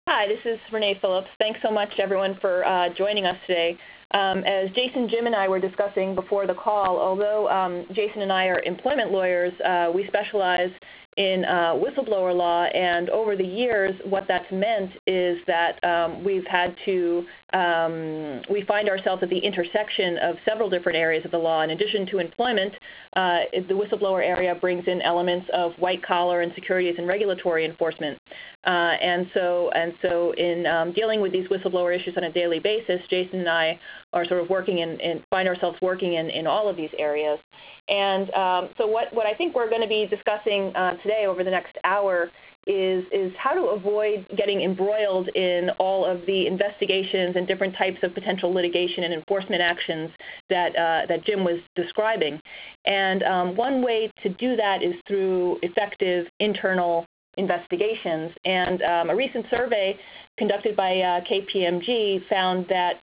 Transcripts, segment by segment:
Hi, this is Renee Phillips. Thanks so much, everyone, for joining us today. As Jason, Jim, and I were discussing before the call, although Jason and I are employment lawyers, we specialize in whistleblower law, and over the years, what that's meant is that we find ourselves at the intersection of several different areas of the law. In addition to employment, the whistleblower area brings in elements of white-collar and securities and regulatory enforcement. And so in dealing with these whistleblower issues on a daily basis, Jason and I are sort of working and find ourselves working in all of these areas. And so what I think we're going to be discussing today over the next hour is how to avoid getting embroiled in all of the investigations and different types of potential litigation and enforcement actions that Jim was describing. And one way to do that is through effective internal investigations. And a recent survey conducted by KPMG found that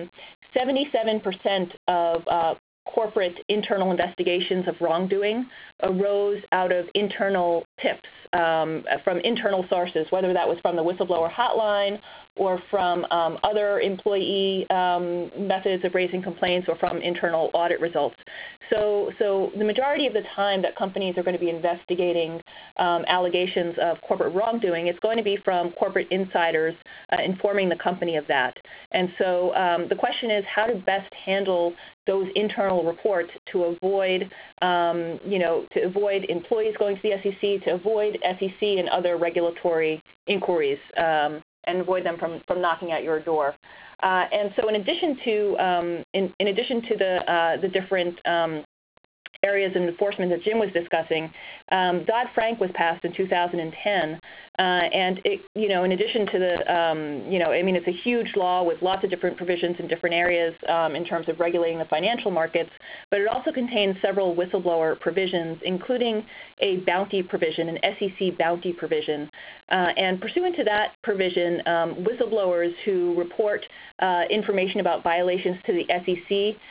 77% of corporate internal investigations of wrongdoing arose out of internal tips from internal sources, whether that was from the whistleblower hotline or from other employee methods of raising complaints or from internal audit results. So the majority of the time that companies are going to be investigating allegations of corporate wrongdoing, it's going to be from corporate insiders informing the company of that. And so the question is how to best handle those internal reports to avoid, to avoid employees going to the SEC, to avoid SEC and other regulatory inquiries, and avoid them from knocking at your door. And so, in addition to the different areas of enforcement that Jim was discussing, Dodd-Frank was passed in 2010, and it, in addition to the, it's a huge law with lots of different provisions in different areas in terms of regulating the financial markets, but it also contains several whistleblower provisions, including a bounty provision, an SEC bounty provision. And pursuant to that provision, whistleblowers who report information about violations to the SEC,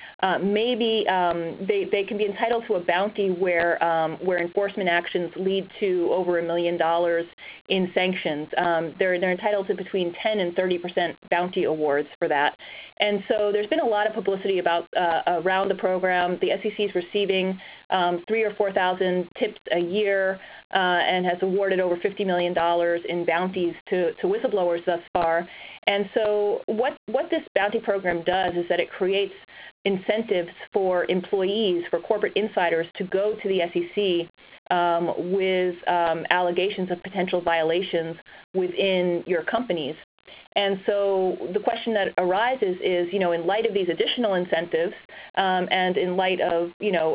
they can be entitled to a bounty where enforcement actions lead to over $1 million in sanctions. They're entitled to between 10 and 30% bounty awards for that. And so there's been a lot of publicity around the program. The SEC is receiving 3,000 or 4,000 tips a year and has awarded over $50 million in bounties to whistleblowers thus far. And so what this bounty program does is that it creates incentives for employees, for corporate insiders, to go to the SEC with allegations of potential violations within your companies. And so the question that arises is, in light of these additional incentives and in light of,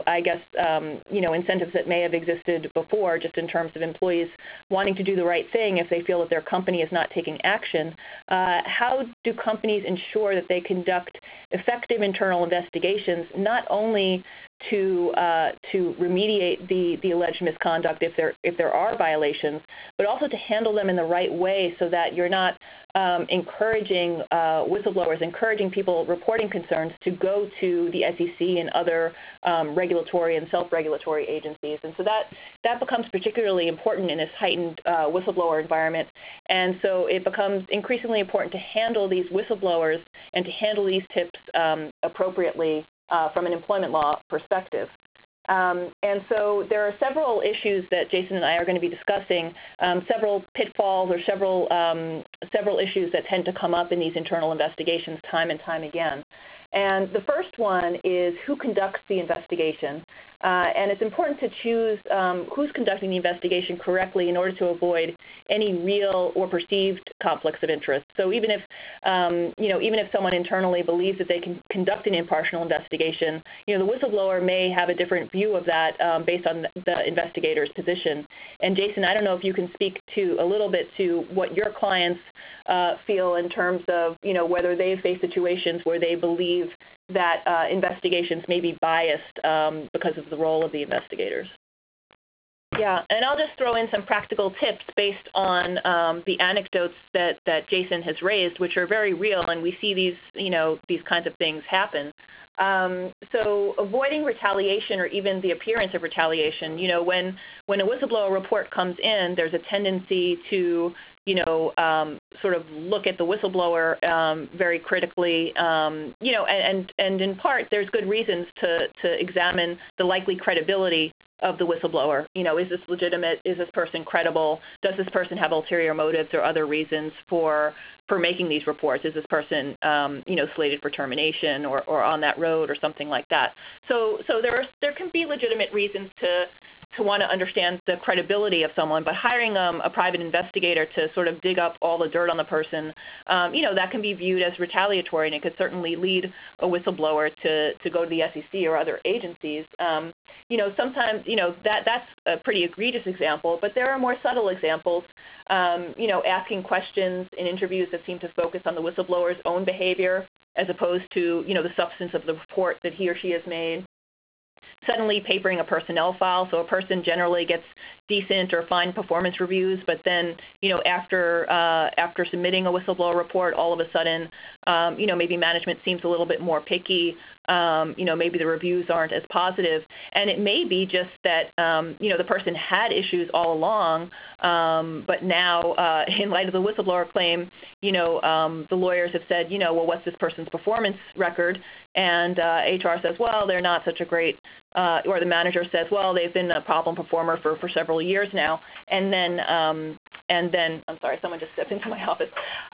incentives that may have existed before, just in terms of employees wanting to do the right thing if they feel that their company is not taking action, how do companies ensure that they conduct effective internal investigations, not only to remediate the alleged misconduct if there are violations, but also to handle them in the right way so that you're not encouraging whistleblowers, encouraging people reporting concerns to go to the SEC and other regulatory and self-regulatory agencies. And so that becomes particularly important in this heightened whistleblower environment. And so it becomes increasingly important to handle these whistleblowers and to handle these tips appropriately from an employment law perspective. And so there are several issues that Jason and I are going to be discussing, several pitfalls or several issues that tend to come up in these internal investigations time and time again. And the first one is who conducts the investigation. And it's important to choose who's conducting the investigation correctly in order to avoid any real or perceived conflicts of interest. So even if someone internally believes that they can conduct an impartial investigation, the whistleblower may have a different view of that based on the investigator's position. And Jason, I don't know if you can speak to a little bit to what your clients feel in terms of whether they've faced situations where they believe that investigations may be biased because of the role of the investigators. Yeah, and I'll just throw in some practical tips based on the anecdotes that Jason has raised, which are very real, and we see these kinds of things happen. So avoiding retaliation or even the appearance of retaliation, when a whistleblower report comes in, there's a tendency to sort of look at the whistleblower very critically, and in part there's good reasons to examine the likely credibility of the whistleblower. Is this legitimate? Is this person credible? Does this person have ulterior motives or other reasons for making these reports? Is this person, slated for termination or on that road or something like that? So there can be legitimate reasons to want to understand the credibility of someone, but hiring a private investigator to sort of dig up all the dirt on the person, that can be viewed as retaliatory, and it could certainly lead a whistleblower to go to the SEC or other agencies. Sometimes, that's a pretty egregious example, but there are more subtle examples, asking questions in interviews that seem to focus on the whistleblower's own behavior as opposed to, the substance of the report that he or she has made. Suddenly papering a personnel file, so a person generally gets decent or fine performance reviews, but then, after submitting a whistleblower report, all of a sudden, maybe management seems a little bit more picky. Maybe the reviews aren't as positive, and it may be just that, the person had issues all along, but now, in light of the whistleblower claim, the lawyers have said, well, what's this person's performance record? And HR says, well, they're not such a great, or the manager says, well, they've been a problem performer for several years now. And then, I'm sorry, someone just stepped into my office.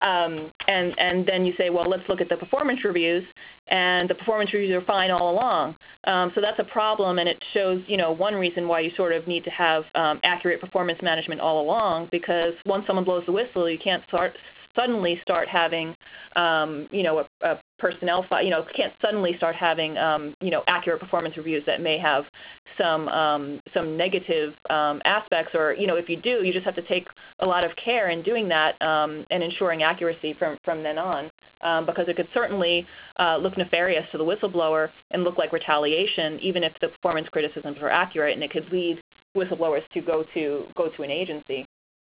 And then you say, well, let's look at the performance reviews, and the performance reviews are fine all along. So that's a problem, and it shows, one reason why you sort of need to have accurate performance management all along, because once someone blows the whistle, you can't suddenly start having, a personnel file, can't suddenly start having, accurate performance reviews that may have some negative aspects, or, if you do, you just have to take a lot of care in doing that and ensuring accuracy from then on, because it could certainly look nefarious to the whistleblower and look like retaliation, even if the performance criticisms are accurate, and it could lead whistleblowers to go to an agency.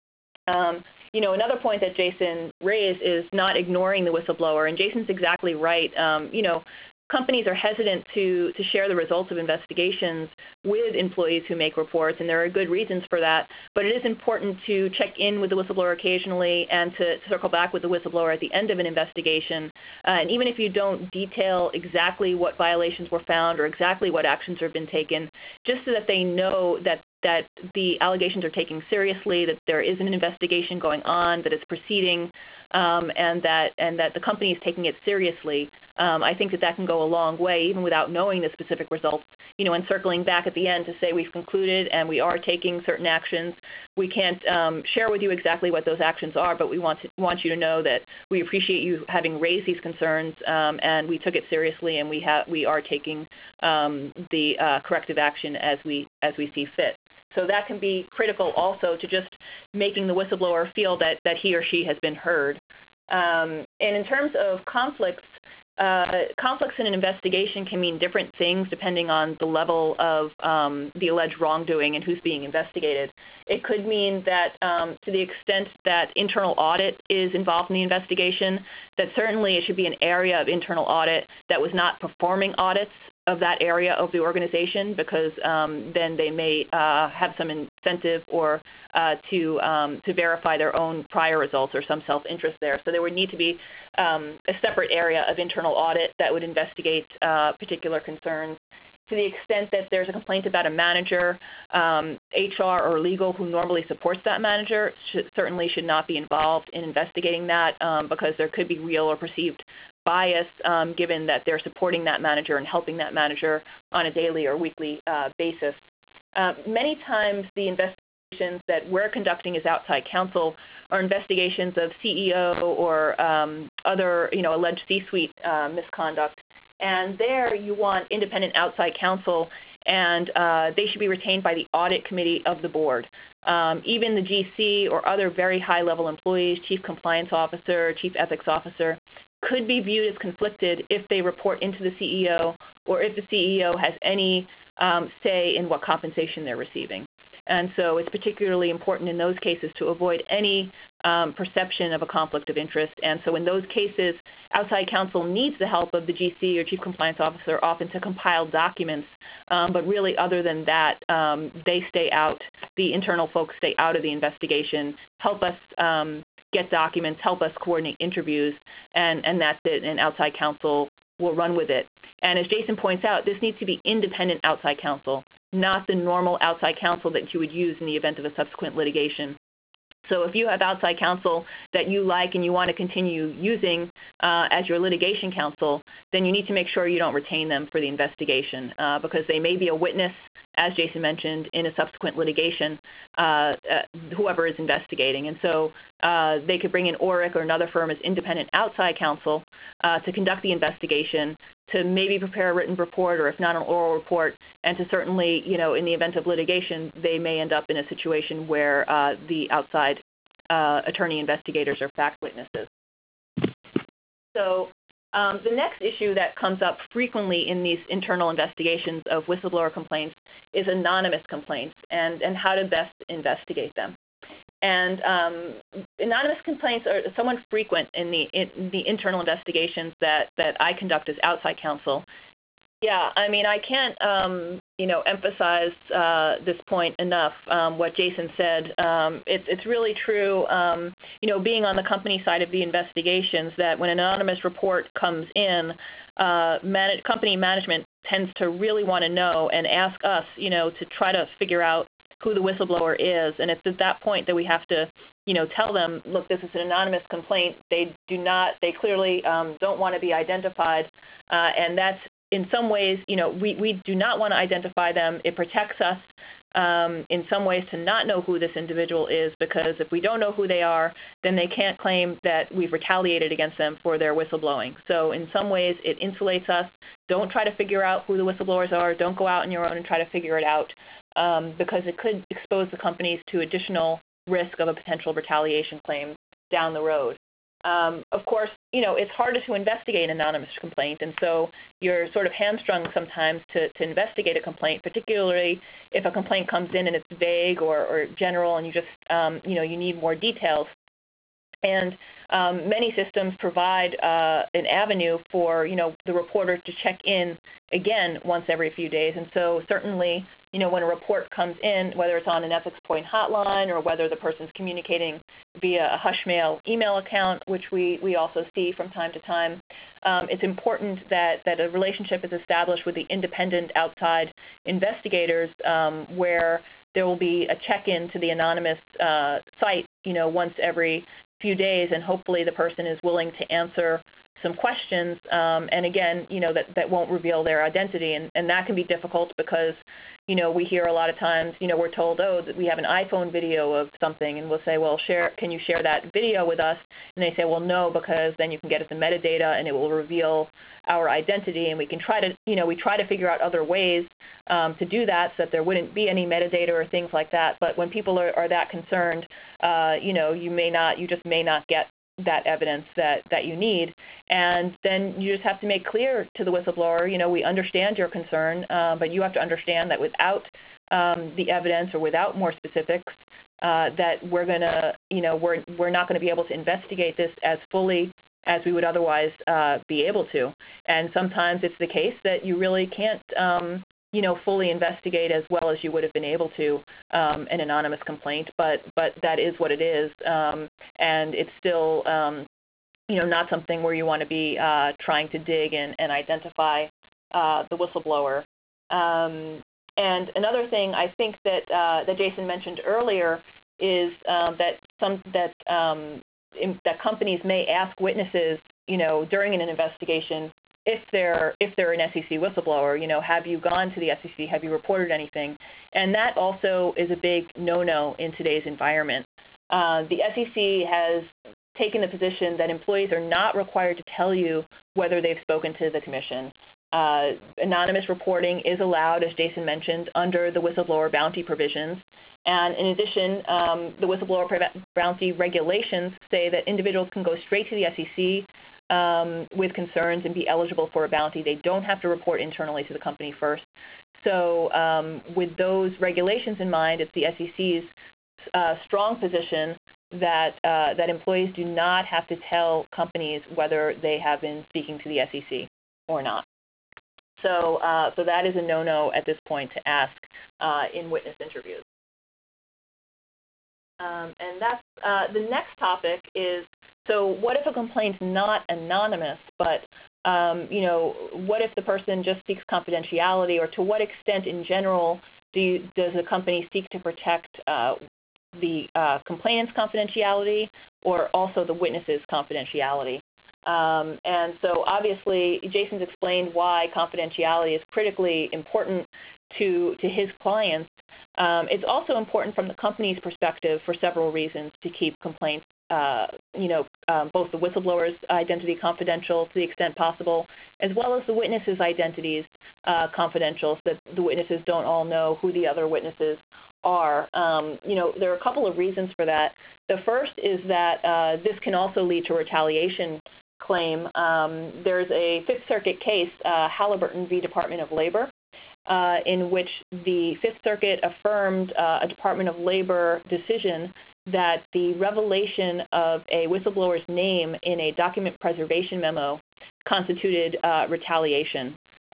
Another point that Jason raised is not ignoring the whistleblower, and Jason's exactly right. Companies are hesitant to share the results of investigations with employees who make reports, and there are good reasons for that. But it is important to check in with the whistleblower occasionally and to circle back with the whistleblower at the end of an investigation. And even if you don't detail exactly what violations were found or exactly what actions have been taken, just so that they know that the allegations are taken seriously, that there is an investigation going on, that it's proceeding, and that the company is taking it seriously. I think that can go a long way, even without knowing the specific results. And circling back at the end to say we've concluded and we are taking certain actions. We can't share with you exactly what those actions are, but we want you to know that we appreciate you having raised these concerns, and we took it seriously, and we are taking the corrective action as we see fit. So that can be critical also to just making the whistleblower feel that he or she has been heard. And in terms of conflicts in an investigation can mean different things depending on the level of the alleged wrongdoing and who's being investigated. It could mean that to the extent that internal audit is involved in the investigation, that certainly it should be an area of internal audit that was not performing audits of that area of the organization, because then they may have some incentive or to verify their own prior results or some self-interest there. So there would need to be a separate area of internal audit that would investigate particular concerns. To the extent that there's a complaint about a manager, HR or legal who normally supports that manager certainly should not be involved in investigating that, because there could be real or perceived bias given that they're supporting that manager and helping that manager on a daily or weekly basis. Many times the investigations that we're conducting as outside counsel are investigations of CEO or other alleged C-suite misconduct. And there you want independent outside counsel, and they should be retained by the audit committee of the board. Even the GC or other very high-level employees, chief compliance officer, chief ethics officer, could be viewed as conflicted if they report into the CEO or if the CEO has any say in what compensation they're receiving. And so it's particularly important in those cases to avoid any perception of a conflict of interest. And so in those cases, outside counsel needs the help of the GC or chief compliance officer often to compile documents. But really, other than that, they stay out. The internal folks stay out of the investigation, help us get documents, help us coordinate interviews, and that's it, and outside counsel will run with it. And as Jason points out, this needs to be independent outside counsel, not the normal outside counsel that you would use in the event of a subsequent litigation. So if you have outside counsel that you like and you want to continue using as your litigation counsel, then you need to make sure you don't retain them for the investigation because they may be a witness, as Jason mentioned, in a subsequent litigation, whoever is investigating. And so they could bring in ORIC or another firm as independent outside counsel to conduct the investigation, to maybe prepare a written report, or if not an oral report, and to certainly, in the event of litigation, they may end up in a situation where the outside attorney investigators are fact witnesses. So the next issue that comes up frequently in these internal investigations of whistleblower complaints is anonymous complaints and how to best investigate them. And anonymous complaints are somewhat frequent in the internal investigations that I conduct as outside counsel. Yeah, I mean, I can't, emphasize this point enough, what Jason said. It's really true, being on the company side of the investigations, that when an anonymous report comes in, company management tends to really want to know and ask us, to try to figure out who the whistleblower is. And it's at that point that we have to, tell them, look, this is an anonymous complaint. They clearly don't want to be identified. And that's, in some ways, we do not want to identify them. It protects us in some ways to not know who this individual is, because if we don't know who they are, then they can't claim that we've retaliated against them for their whistleblowing. So in some ways, it insulates us. Don't try to figure out who the whistleblowers are. Don't go out on your own and try to figure it out, because it could expose the companies to additional risk of a potential retaliation claim down the road. Of course, it's harder to investigate an anonymous complaint, and so you're sort of hamstrung sometimes to investigate a complaint, particularly if a complaint comes in and it's vague or general, and you just, you need more details. And many systems provide an avenue for, the reporter to check in again once every few days. And so certainly, when a report comes in, whether it's on an Ethics Point hotline or whether the person's communicating via a Hushmail email account, which we also see from time to time, it's important that a relationship is established with the independent outside investigators, where there will be a check-in to the anonymous site, once every few days, and hopefully the person is willing to answer some questions, and again, that won't reveal their identity, and that can be difficult because, we hear a lot of times, we're told, oh, that we have an iPhone video of something, and we'll say, well, can you share that video with us? And they say, well, no, because then you can get at the metadata and it will reveal our identity, and we can try to, we try to figure out other ways to do that so that there wouldn't be any metadata or things like that. But when people are that concerned, you just may not get that evidence that you need, and then you just have to make clear to the whistleblower, we understand your concern, but you have to understand that without the evidence or without more specifics, that we're gonna, we're not going to be able to investigate this as fully as we would otherwise be able to. And sometimes it's the case that you really can't fully investigate as well as you would have been able to an anonymous complaint, but that is what it is, and it's still not something where you want to be trying to dig and identify the whistleblower. And another thing I think that Jason mentioned earlier is that companies may ask witnesses, during an investigation, if they're an SEC whistleblower, have you gone to the SEC? Have you reported anything? And that also is a big no-no in today's environment. The SEC has taken the position that employees are not required to tell you whether they've spoken to the commission. Anonymous reporting is allowed, as Jason mentioned, under the whistleblower bounty provisions. And in addition, the whistleblower bounty regulations say that individuals can go straight to the SEC with concerns and be eligible for a bounty. They don't have to report internally to the company first. So with those regulations in mind, it's the SEC's strong position that employees do not have to tell companies whether they have been speaking to the SEC or not. So that is a no-no at this point to ask in witness interviews. And that's the next topic is, so what if a complaint's not anonymous, but what if the person just seeks confidentiality, or to what extent in general does a company seek to protect the complainant's confidentiality or also the witness's confidentiality? And so obviously Jason's explained why confidentiality is critically important to his clients. It's also important from the company's perspective for several reasons to keep complaints, both the whistleblower's identity confidential to the extent possible, as well as the witnesses' identities confidential, so that the witnesses don't all know who the other witnesses are. There are a couple of reasons for that. The first is that this can also lead to retaliation claim. There's a Fifth Circuit case, Halliburton v. Department of Labor, in which the Fifth Circuit affirmed a Department of Labor decision that the revelation of a whistleblower's name in a document preservation memo constituted retaliation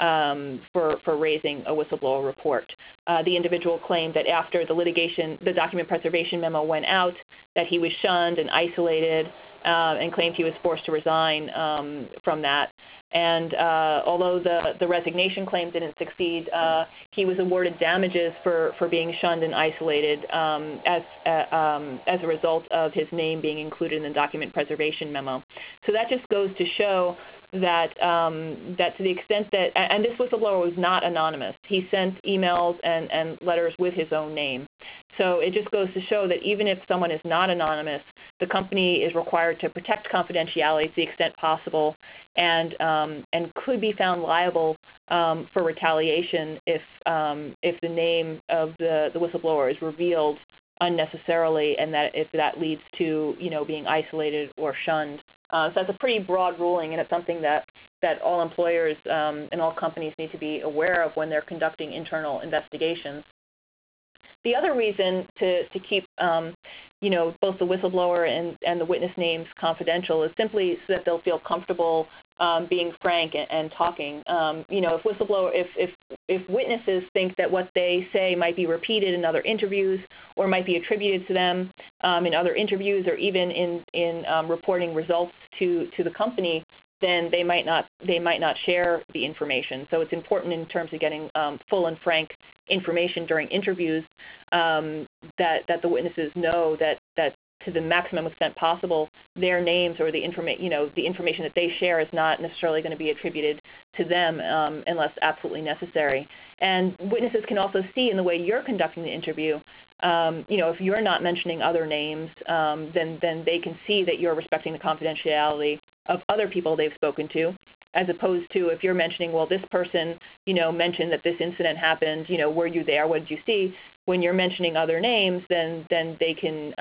for raising a whistleblower report. The individual claimed that after the document preservation memo went out, that he was shunned and isolated, and claimed he was forced to resign from that. And although the resignation claim didn't succeed, he was awarded damages for being shunned and isolated as a result of his name being included in the document preservation memo. So that just goes to show that to the extent that, and this whistleblower was not anonymous. He sent emails and letters with his own name. So it just goes to show that even if someone is not anonymous, the company is required to protect confidentiality to the extent possible, and could be found liable for retaliation if the name of the whistleblower is revealed unnecessarily, and that if that leads to being isolated or shunned. So that's a pretty broad ruling, and it's something that all employers and all companies need to be aware of when they're conducting internal investigations. The other reason to keep both the whistleblower and the witness names confidential is simply so that they'll feel comfortable being frank and talking. If witnesses think that what they say might be repeated in other interviews or might be attributed to them in other interviews, or even in reporting results to the company, then they might not share the information. So it's important in terms of getting full and frank information during interviews that the witnesses know that to the maximum extent possible, their names or the information that they share is not necessarily going to be attributed to them unless absolutely necessary. And witnesses can also see in the way you're conducting the interview, if you're not mentioning other names, then they can see that you're respecting the confidentiality of other people they've spoken to, as opposed to if you're mentioning, well, this person, mentioned that this incident happened, were you there, what did you see? When you're mentioning other names, then they can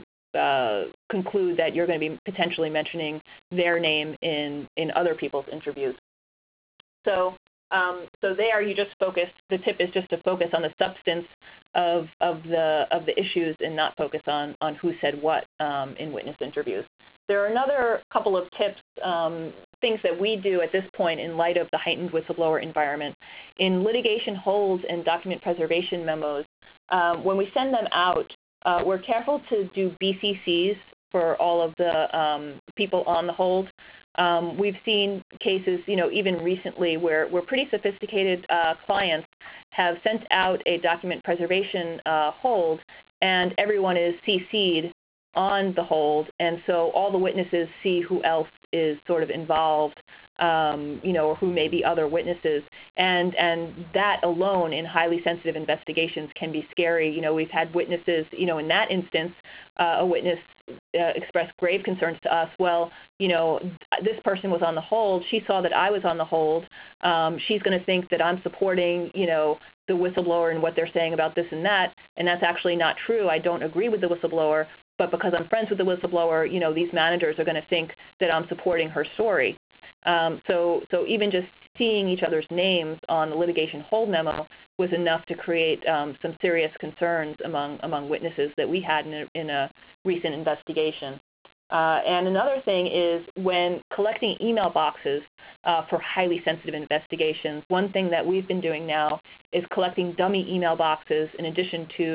conclude that you're going to be potentially mentioning their name in other people's interviews. So there you just focus. The tip is just to focus on the substance of the issues and not focus on who said what in witness interviews. There are another couple of tips, things that we do at this point in light of the heightened whistleblower environment. In litigation holds and document preservation memos, when we send them out, we're careful to do BCCs for all of the people on the hold. We've seen cases, even recently, where pretty sophisticated clients have sent out a document preservation hold, and everyone is CC'd on the hold, and so all the witnesses see who else is sort of involved, or who may be other witnesses, and that alone in highly sensitive investigations can be scary. We've had witnesses, in that instance, a witness expressed grave concerns to us. Well, this person was on the hold. She saw that I was on the hold. She's going to think that I'm supporting, the whistleblower and what they're saying about this and that, and that's actually not true. I don't agree with the whistleblower, but because I'm friends with the whistleblower, these managers are going to think that I'm supporting her story. So even just seeing each other's names on the litigation hold memo was enough to create some serious concerns among witnesses that we had in a recent investigation. And another thing is when collecting email boxes for highly sensitive investigations, one thing that we've been doing now is collecting dummy email boxes in addition to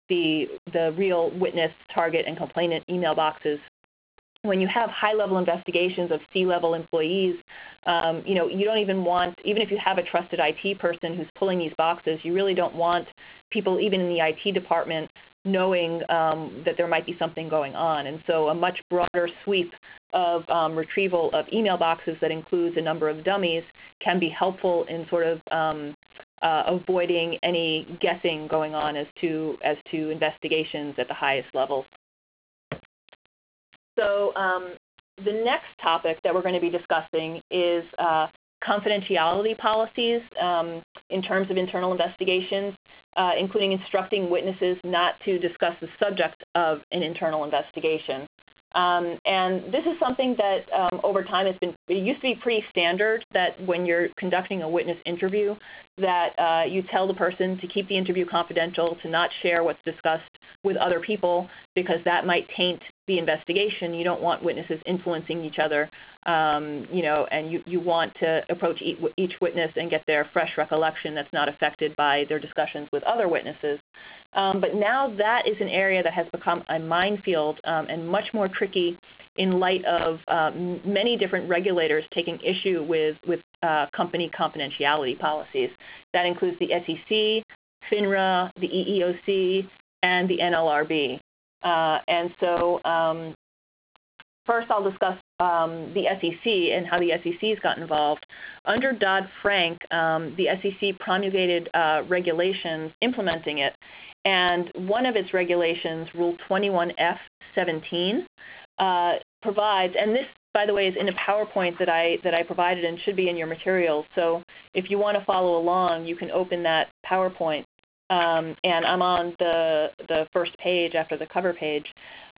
the real witness, target, and complainant email boxes. When you have high-level investigations of C-level employees, you don't even want, even if you have a trusted IT person who's pulling these boxes, you really don't want people, even in the IT department, knowing that there might be something going on. And so a much broader sweep of retrieval of email boxes that includes a number of dummies can be helpful in sort of avoiding any guessing going on as to investigations at the highest levels. So the next topic that we're going to be discussing is confidentiality policies in terms of internal investigations, including instructing witnesses not to discuss the subject of an internal investigation. And this is something that over time it used to be pretty standard that when you're conducting a witness interview that you tell the person to keep the interview confidential, to not share what's discussed with other people, because that might taint the investigation. You don't want witnesses influencing each other, and you want to approach each witness and get their fresh recollection that's not affected by their discussions with other witnesses. But now that is an area that has become a minefield and much more tricky in light of many different regulators taking issue with company confidentiality policies. That includes the SEC, FINRA, the EEOC, and the NLRB. And so first I'll discuss the SEC and how the SEC has gotten involved. Under Dodd-Frank, the SEC promulgated regulations implementing it, and one of its regulations, Rule 21F17, provides, and this, by the way, is in a PowerPoint that I provided and should be in your materials. So if you want to follow along, you can open that PowerPoint. And I'm on the first page after the cover page.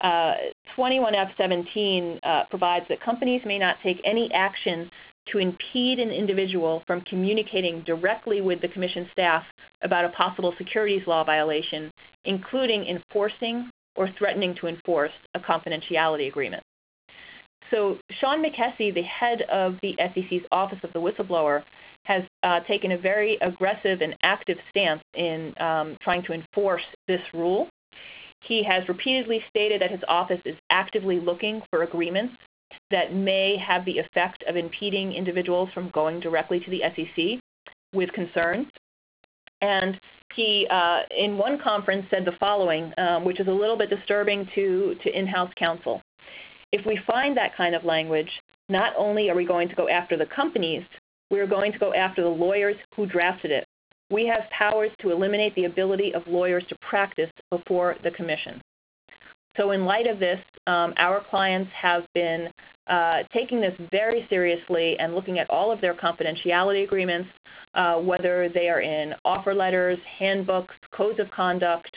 21F17 provides that companies may not take any action to impede an individual from communicating directly with the Commission staff about a possible securities law violation, including enforcing or threatening to enforce a confidentiality agreement. So Sean McKessie, the head of the SEC's Office of the Whistleblower, has taken a very aggressive and active stance in trying to enforce this rule. He has repeatedly stated that his office is actively looking for agreements that may have the effect of impeding individuals from going directly to the SEC with concerns. And he, in one conference, said the following, which is a little bit disturbing to in-house counsel. If we find that kind of language, not only are we going to go after the companies, we're going to go after the lawyers who drafted it. We have powers to eliminate the ability of lawyers to practice before the Commission. So in light of this, our clients have been taking this very seriously and looking at all of their confidentiality agreements, whether they are in offer letters, handbooks, codes of conduct,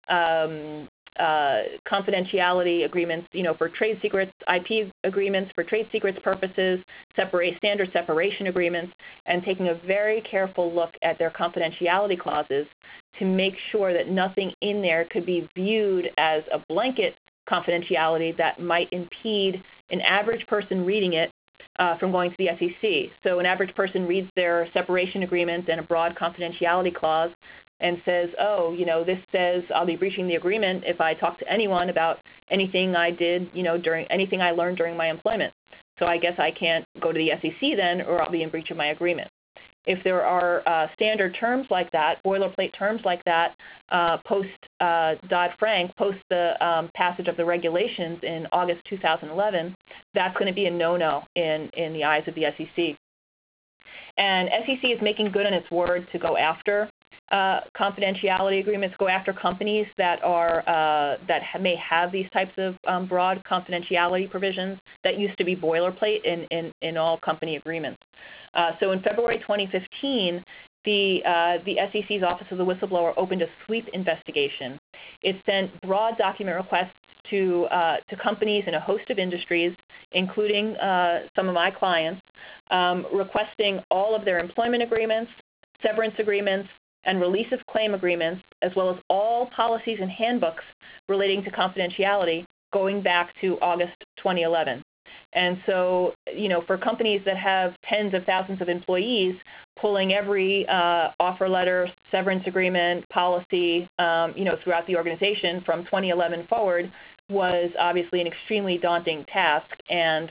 confidentiality agreements, for trade secrets, IP agreements for trade secrets purposes, standard separation agreements, and taking a very careful look at their confidentiality clauses to make sure that nothing in there could be viewed as a blanket confidentiality that might impede an average person reading it from going to the SEC. So an average person reads their separation agreement and a broad confidentiality clause and says, oh, this says I'll be breaching the agreement if I talk to anyone about anything I did, during anything I learned during my employment. So I guess I can't go to the SEC then, or I'll be in breach of my agreement. If there are standard terms like that, boilerplate terms like that, post Dodd-Frank, post the passage of the regulations in August 2011, that's going to be a no-no in the eyes of the SEC. And SEC is making good on its word to go after confidentiality agreements, go after companies that may have these types of broad confidentiality provisions that used to be boilerplate in all company agreements. So in February 2015, the SEC's Office of the Whistleblower opened a sweep investigation. It sent broad document requests to companies in a host of industries, including some of my clients, requesting all of their employment agreements, severance agreements, and release of claim agreements, as well as all policies and handbooks relating to confidentiality going back to August 2011. And so, for companies that have tens of thousands of employees, pulling every offer letter, severance agreement, policy, throughout the organization from 2011 forward was obviously an extremely daunting task. And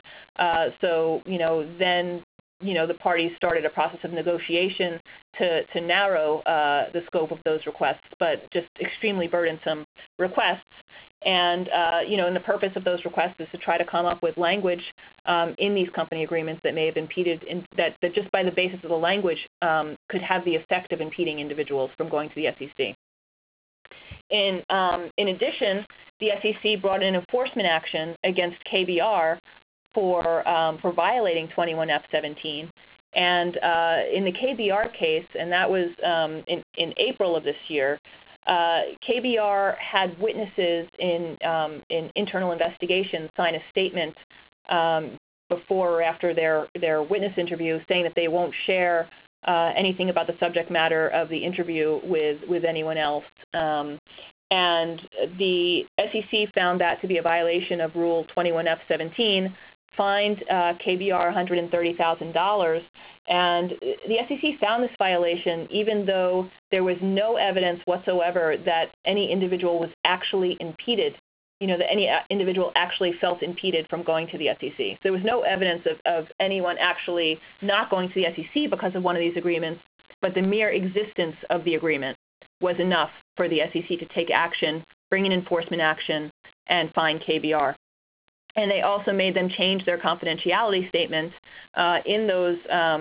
then the parties started a process of negotiation to narrow the scope of those requests, but just extremely burdensome requests. And and the purpose of those requests is to try to come up with language in these company agreements that may have impeded, that just by the basis of the language could have the effect of impeding individuals from going to the SEC. In addition, the SEC brought an enforcement action against KBR for violating 21F17. And in the KBR case, and that was in April of this year, KBR had witnesses in internal investigations sign a statement before or after their witness interview saying that they won't share anything about the subject matter of the interview with anyone else. And the SEC found that to be a violation of Rule 21F17, fined KBR $130,000. And the SEC found this violation even though there was no evidence whatsoever that any individual was actually impeded, that any individual actually felt impeded from going to the SEC. So there was no evidence of anyone actually not going to the SEC because of one of these agreements, but the mere existence of the agreement was enough for the SEC to take action, bring an enforcement action, and fine KBR. And they also made them change their confidentiality statements in those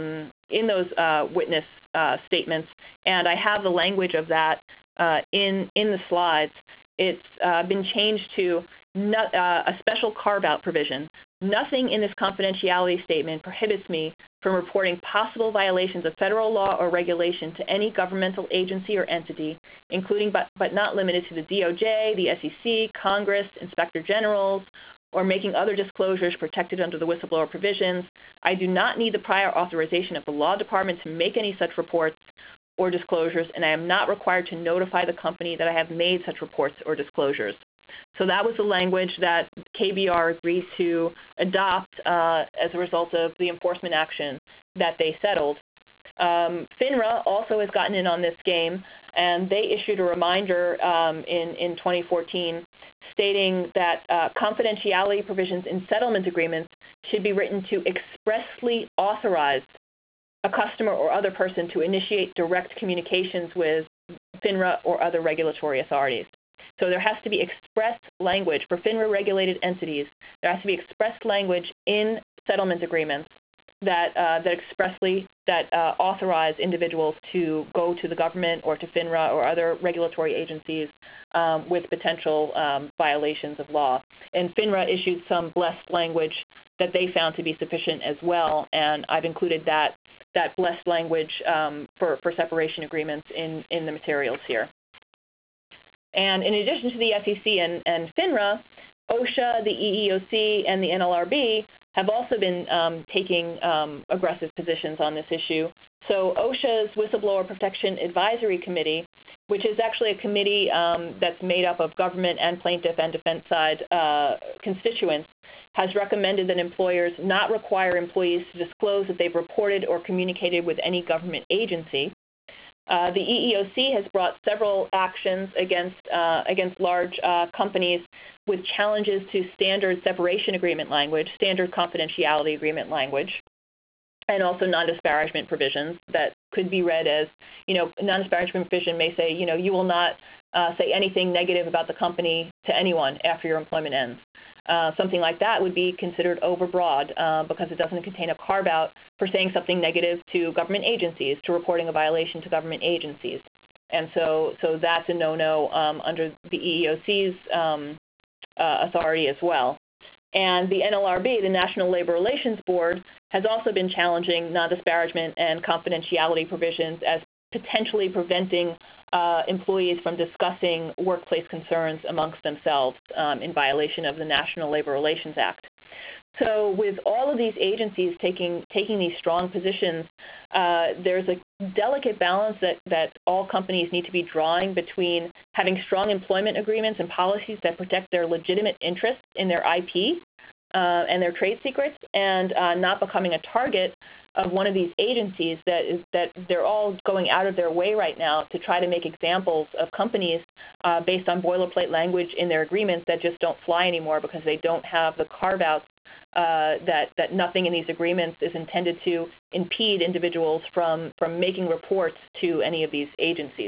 witness statements. And I have the language of that in the slides. It's been changed to a special carve-out provision. Nothing in this confidentiality statement prohibits me from reporting possible violations of federal law or regulation to any governmental agency or entity, including but not limited to the DOJ, the SEC, Congress, Inspector Generals, or making other disclosures protected under the whistleblower provisions. I do not need the prior authorization of the law department to make any such reports or disclosures, and I am not required to notify the company that I have made such reports or disclosures. So that was the language that KBR agreed to adopt as a result of the enforcement action that they settled. FINRA also has gotten in on this game, and they issued a reminder in 2014 stating that confidentiality provisions in settlement agreements should be written to expressly authorize a customer or other person to initiate direct communications with FINRA or other regulatory authorities. So there has to be express language for FINRA-regulated entities. There has to be express language in settlement agreements that expressly authorize individuals to go to the government or to FINRA or other regulatory agencies with potential violations of law. And FINRA issued some blessed language that they found to be sufficient as well, and I've included that blessed language for separation agreements in the materials here. And in addition to the SEC and FINRA, OSHA, the EEOC, and the NLRB have also been taking aggressive positions on this issue. So OSHA's Whistleblower Protection Advisory Committee, which is actually a committee that's made up of government and plaintiff and defense side constituents, has recommended that employers not require employees to disclose that they've reported or communicated with any government agency. The EEOC has brought several actions against large companies with challenges to standard separation agreement language, standard confidentiality agreement language, and also non-disparagement provisions that could be read as, non-disparagement provision may say, you will not say anything negative about the company to anyone after your employment ends. Something like that would be considered overbroad because it doesn't contain a carve-out for saying something negative to government agencies, to reporting a violation to government agencies. And so that's a no-no under the EEOC's authority as well. And the NLRB, the National Labor Relations Board, has also been challenging non-disparagement and confidentiality provisions as potentially preventing employees from discussing workplace concerns amongst themselves in violation of the National Labor Relations Act. So with all of these agencies taking these strong positions, there's a delicate balance that all companies need to be drawing between having strong employment agreements and policies that protect their legitimate interests in their IP, and their trade secrets, and not becoming a target of one of these agencies that they're all going out of their way right now to try to make examples of companies based on boilerplate language in their agreements that just don't fly anymore because they don't have the carve-outs that nothing in these agreements is intended to impede individuals from making reports to any of these agencies.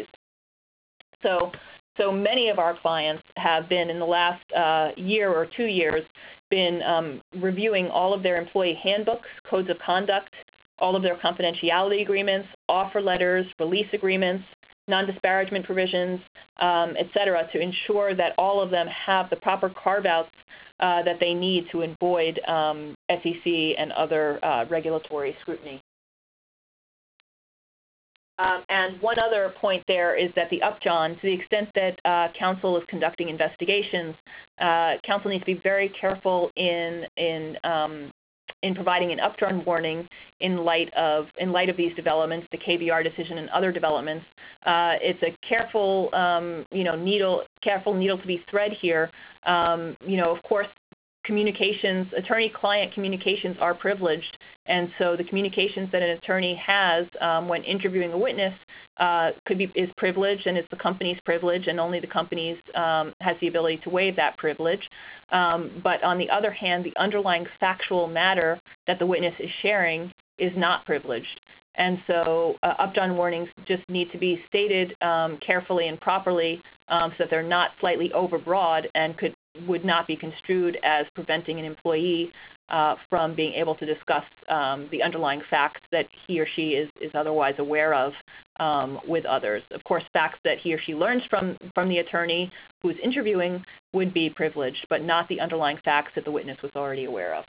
So many of our clients have been, in the last year or 2 years, been reviewing all of their employee handbooks, codes of conduct, all of their confidentiality agreements, offer letters, release agreements, non-disparagement provisions, et cetera, to ensure that all of them have the proper carve-outs that they need to avoid SEC and other regulatory scrutiny. And one other point there is that the Upjohn, to the extent that counsel is conducting investigations, counsel needs to be very careful in providing an Upjohn warning in light of these developments, the KBR decision and other developments. It's a careful needle to be thread here. Of course, attorney-client communications are privileged, and so the communications that an attorney has when interviewing a witness is privileged, and it's the company's privilege, and only the company's has the ability to waive that privilege. But on the other hand, the underlying factual matter that the witness is sharing is not privileged. And so Upjohn warnings just need to be stated carefully and properly so that they're not slightly overbroad and would not be construed as preventing an employee from being able to discuss the underlying facts that he or she is otherwise aware of with others. Of course, facts that he or she learns from the attorney who's interviewing would be privileged, but not the underlying facts that the witness was already aware of.